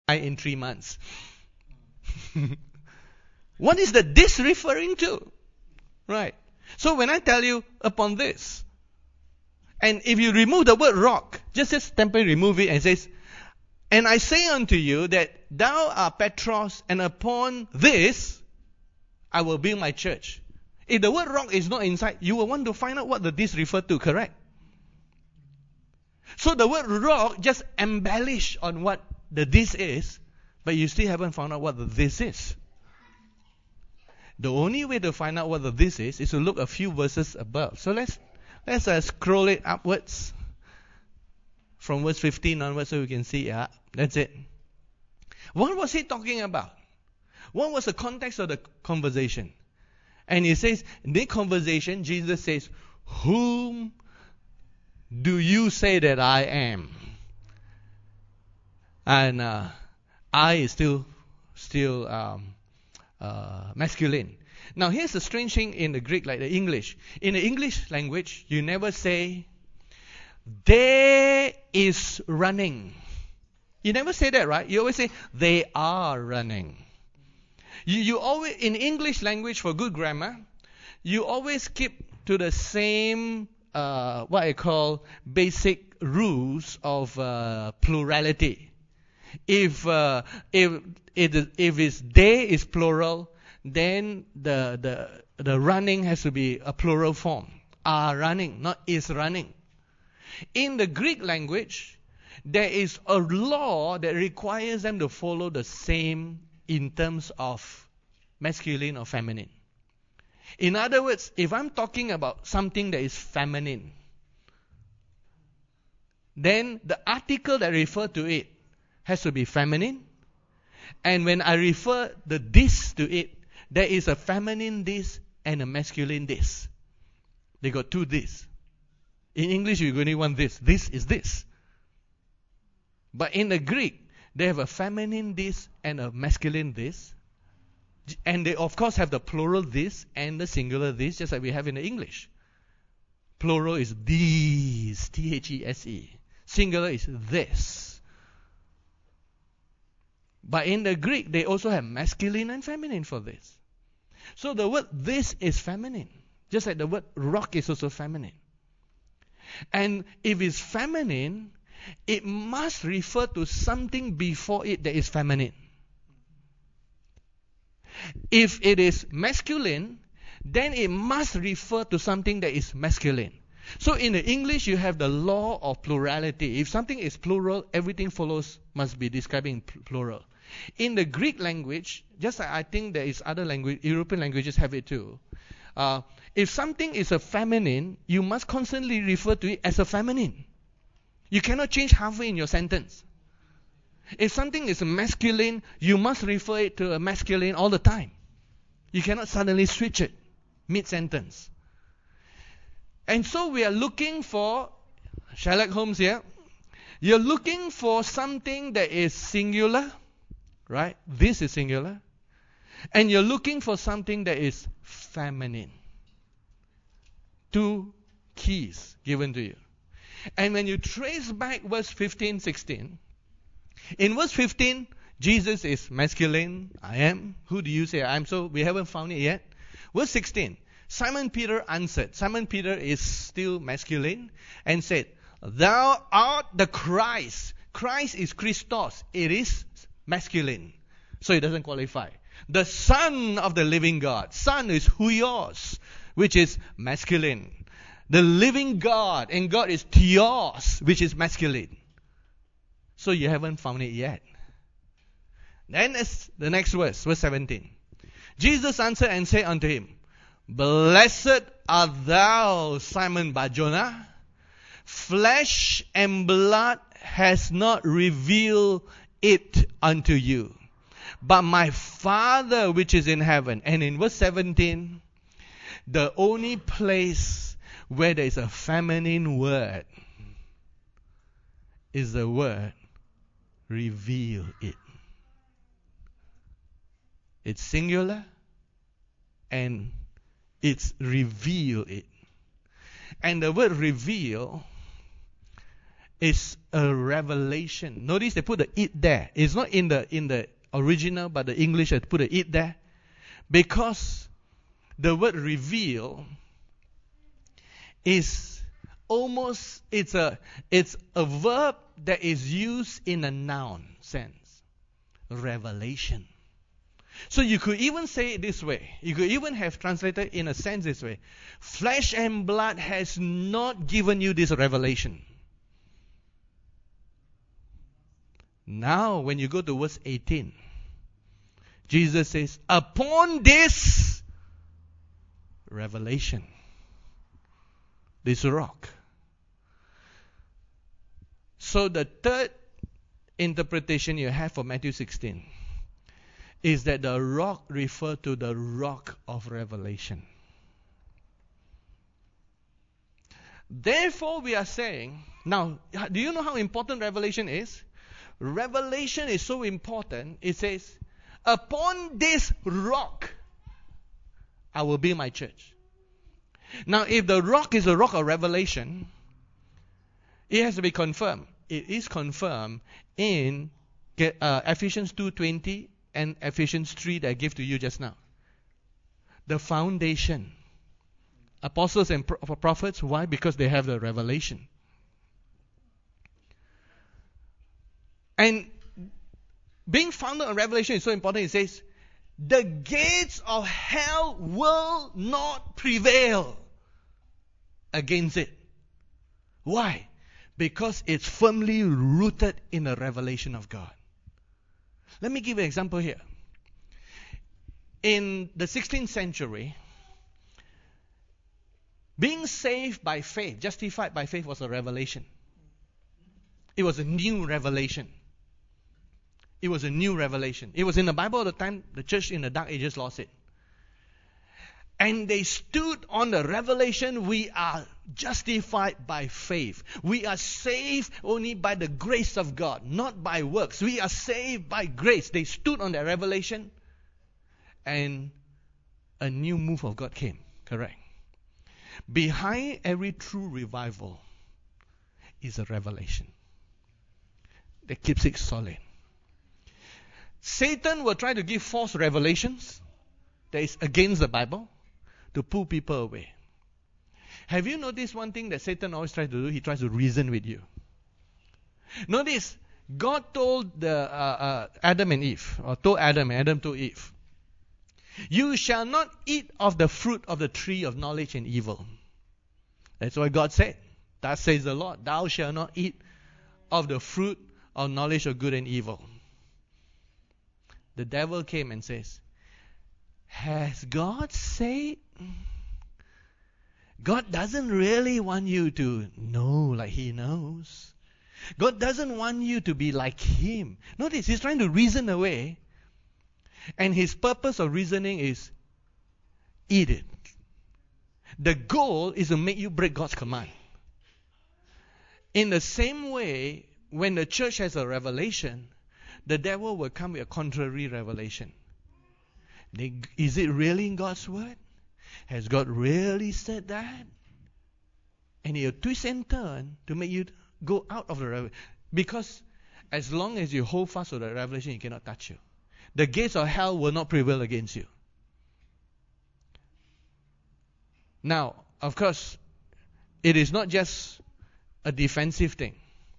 in 3 months. What is the this referring to? Right. So when I tell you upon this, and if you remove the word rock, just temporarily remove it and says, and I say unto you that thou art Petros, and upon this I will build my church. If the word rock is not inside, you will want to find out what the this refer to, correct? So the word rock just embellish on what the this is, but you still haven't found out what the this is. The only way to find out what the this is to look a few verses above. So let's scroll it upwards from verse 15 onwards so we can see. Yeah, that's it. What was he talking about? What was the context of the conversation? And he says, in the conversation, Jesus says, whom do you say that I am? And I is still masculine. Now here's the strange thing in the Greek, like the English. In the English language, you never say, they is running. You never say that, right? You always say, they are running. You always, in English language, for good grammar, you always keep to the same, what I call basic rules of plurality. If it's they is plural, then the running has to be a plural form. Are running, not is running. In the Greek language, there is a law that requires them to follow the same in terms of masculine or feminine. In other words, if I'm talking about something that is feminine, then the article that refers to it has to be feminine. And when I refer the this to it, there is a feminine this and a masculine this. They got two this. In English, you only want this. This is this. But in the Greek, they have a feminine this and a masculine this. And they, of course, have the plural this and the singular this, just like we have in the English. Plural is these, These. Singular is this. But in the Greek, they also have masculine and feminine for this. So the word this is feminine, just like the word rock is also feminine. And if it's feminine, it must refer to something before it that is feminine. If it is masculine, then it must refer to something that is masculine. So in the English, you have the law of plurality. If something is plural, everything follows must be describing plural. In the Greek language, just like I think there is other language, European languages have it too. If something is a feminine, you must constantly refer to it as a feminine. You cannot change halfway in your sentence. If something is masculine, you must refer it to a masculine all the time. You cannot suddenly switch it mid-sentence. And so we are looking for, Sherlock Holmes here, you're looking for something that is singular, right? This is singular. And you're looking for something that is feminine. Two keys given to you. And when you trace back verse 15, 16, in verse 15, Jesus is masculine. I am. Who do you say I am? So we haven't found it yet. Verse 16, Simon Peter answered. Simon Peter is still masculine and said, thou art the Christ. Christ is Christos. It is masculine. So it doesn't qualify. The Son of the living God. Son is huios, which is masculine. The living God. And God is theos, which is masculine. So you haven't found it yet. Then the next verse 17. Jesus answered and said unto him, blessed art thou, Simon Bar-Jonah. Flesh and blood has not revealed it unto you, but my Father which is in heaven. And in verse 17, the only place where there is a feminine word is the word reveal it. It's singular and it's reveal it. And the word reveal is a revelation. Notice they put the it there. It's not in the original, but the English has put the it there. Because the word reveal is almost, it's a verb that is used in a noun sense. Revelation. So you could even say it this way. You could even have translated in a sense this way. Flesh and blood has not given you this revelation. Now, when you go to verse 18, Jesus says, upon this revelation, this rock. So the third interpretation you have for Matthew 16 is that the rock refers to the rock of revelation. Therefore, we are saying, now, do you know how important revelation is? Revelation is so important, it says, upon this rock, I will build my church. Now, if the rock is a rock of revelation, it has to be confirmed. It is confirmed in Ephesians 2:20 and Ephesians 3 that I gave to you just now. The foundation. Apostles and prophets, why? Because they have the revelation. And being founded on revelation is so important. It says, the gates of hell will not prevail against it. Why? Because it's firmly rooted in the revelation of God. Let me give you an example here. In the 16th century, being saved by faith, justified by faith, was a revelation. It was a new revelation. It was a new revelation. It was in the Bible at the time the church in the Dark Ages lost it. And they stood on the revelation, we are justified by faith. We are saved only by the grace of God, not by works. We are saved by grace. They stood on that revelation, and a new move of God came. Correct. Behind every true revival is a revelation that keeps it solid. Satan will try to give false revelations that is against the Bible to pull people away. Have you noticed one thing that Satan always tries to do? He tries to reason with you. Notice, God told Adam and Eve, or told Adam, and Adam told Eve, you shall not eat of the fruit of the tree of knowledge and evil. That's what God said. Thus says the Lord, thou shalt not eat of the fruit of knowledge of good and evil. The devil came and says, has God said? God doesn't really want you to know like He knows. God doesn't want you to be like Him. Notice, He's trying to reason away. And His purpose of reasoning is, eat it. The goal is to make you break God's command. In the same way, when the church has a revelation, the devil will come with a contrary revelation. Is it really in God's word? Has God really said that? And he'll twist and turn to make you go out of the revelation. Because as long as you hold fast to the revelation, he cannot touch you. The gates of hell will not prevail against you. Now, of course, it is not just a defensive thing.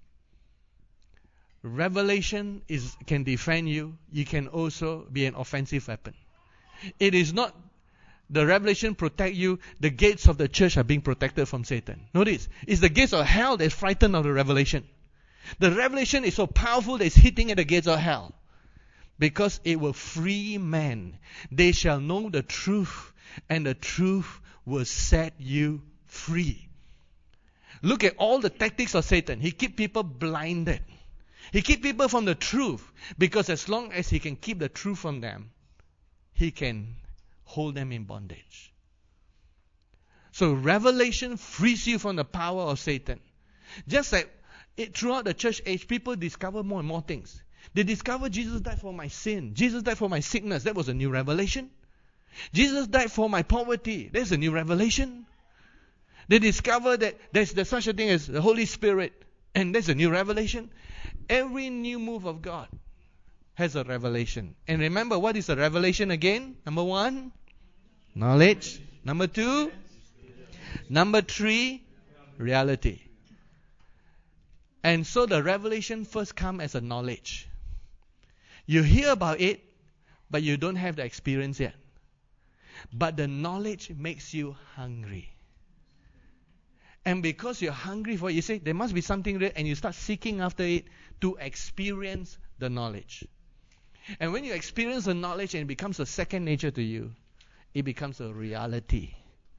Revelation can defend you. You can also be an offensive weapon. It is not the revelation protect you. The gates of the church are being protected from Satan. Notice, it's the gates of hell that's frightened of the revelation. The revelation is so powerful that it's hitting at the gates of hell. Because it will free men. They shall know the truth, and the truth will set you free. Look at all the tactics of Satan. He keeps people blinded. He keeps people from the truth. Because as long as he can keep the truth from them, he can hold them in bondage. So revelation frees you from the power of Satan. Just like throughout the church age, people discover more and more things. They discovered Jesus died for my sin. Jesus died for my sickness. That was a new revelation. Jesus died for my poverty. That's a new revelation. They discovered that there's such a thing as the Holy Spirit. And there's a new revelation. Every new move of God has a revelation. And remember, what is a revelation again? Number 1, knowledge. Number 2, number 3, reality. And so the revelation first comes as a knowledge. You hear about it, but you don't have the experience yet. But the knowledge makes you hungry. And because you're hungry for it, you say, there must be something there, and you start seeking after it to experience the knowledge. And when you experience the knowledge and it becomes a second nature to you, it becomes a reality.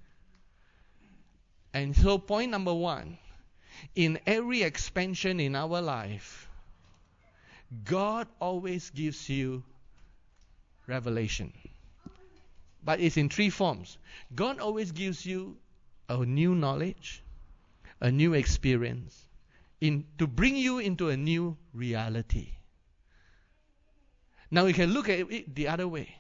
And so point number 1, in every expansion in our life, God always gives you revelation. But it's in 3 forms. God always gives you a new knowledge, a new experience, to bring you into a new reality. Now we can look at it the other way.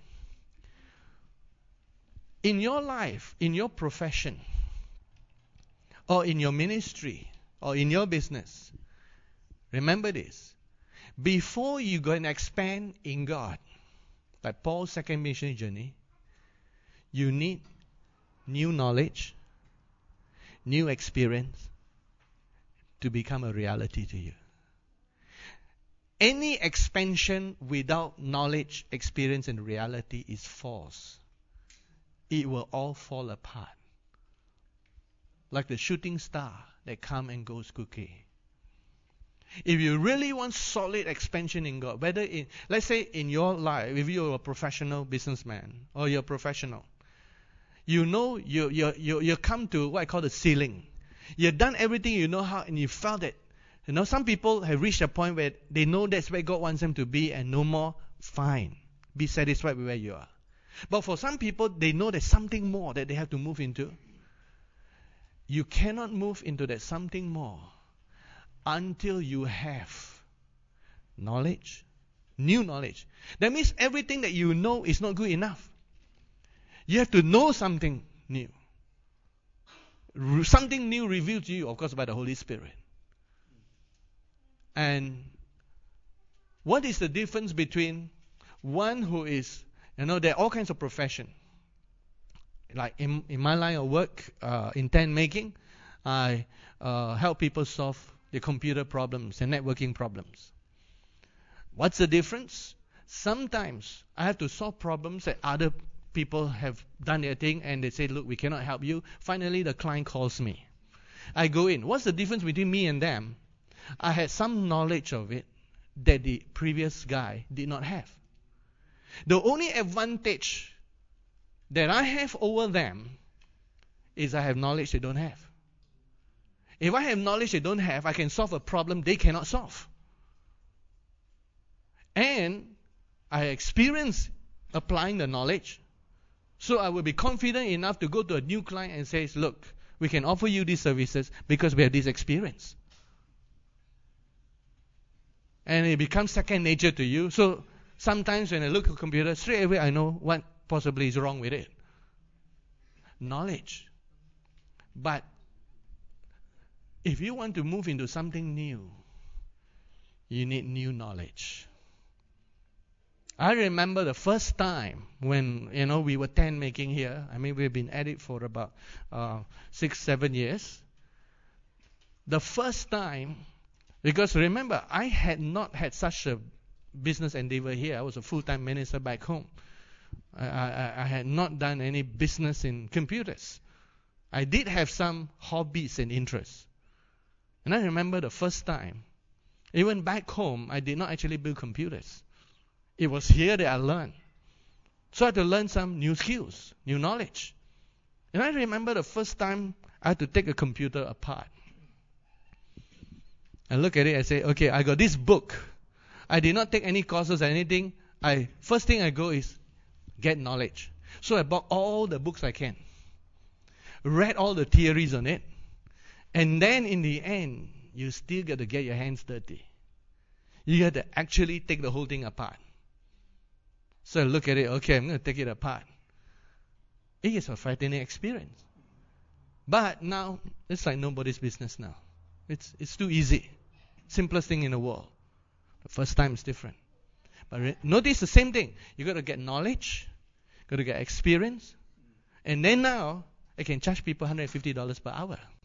In your life, in your profession, or in your ministry, or in your business, remember this. Before you go and expand in God, like Paul's second mission journey, you need new knowledge, new experience to become a reality to you. Any expansion without knowledge, experience, and reality is false. It will all fall apart. Like the shooting star that comes and goes quickly. If you really want solid expansion in God, whether in, let's say in your life, if you're a professional businessman or you're a professional, you know you come to what I call the ceiling. You've done everything you know how, and you felt it. You know, some people have reached a point where they know that's where God wants them to be, and no more. Fine, be satisfied with where you are. But for some people, they know there's something more that they have to move into. You cannot move into that something more until you have knowledge, new knowledge. That means everything that you know is not good enough. You have to know something new. Something new revealed to you, of course, by the Holy Spirit. And what is the difference between one who is, there are all kinds of profession. Like in my line of work, in tent making, I help people solve their computer problems and networking problems. What's the difference? Sometimes I have to solve problems that other people have done their thing and they say, look, we cannot help you. Finally, the client calls me. I go in. What's the difference between me and them? I had some knowledge of it that the previous guy did not have. The only advantage that I have over them is I have knowledge they don't have. If I have knowledge they don't have, I can solve a problem they cannot solve. And I experience applying the knowledge. So I will be confident enough to go to a new client and say, look, we can offer you these services because we have this experience. And it becomes second nature to you. So sometimes when I look at a computer, straight away I know what possibly is wrong with it. Knowledge. But if you want to move into something new, you need new knowledge. I remember the first time when, we were tent making here. I mean, we've been at it for about 6-7 years. The first time, because remember, I had not had such a business endeavor here. I was a full-time minister back home. I had not done any business in computers. I did have some hobbies and interests. And I remember the first time, even back home, I did not actually build computers. It was here that I learned. So I had to learn some new skills, new knowledge. And I remember the first time I had to take a computer apart. I look at it and say, okay, I got this book. I did not take any courses or anything. First thing I go is get knowledge. So I bought all the books I can. Read all the theories on it. And then in the end, you still got to get your hands dirty. You got to actually take the whole thing apart. So I look at it, okay, I'm going to take it apart. It is a frightening experience. But now, it's like nobody's business now. It's too easy. simplest thing in the world. The first time is different. But notice the same thing. You got to get knowledge, got to get experience, and then now I can charge people $150 per hour.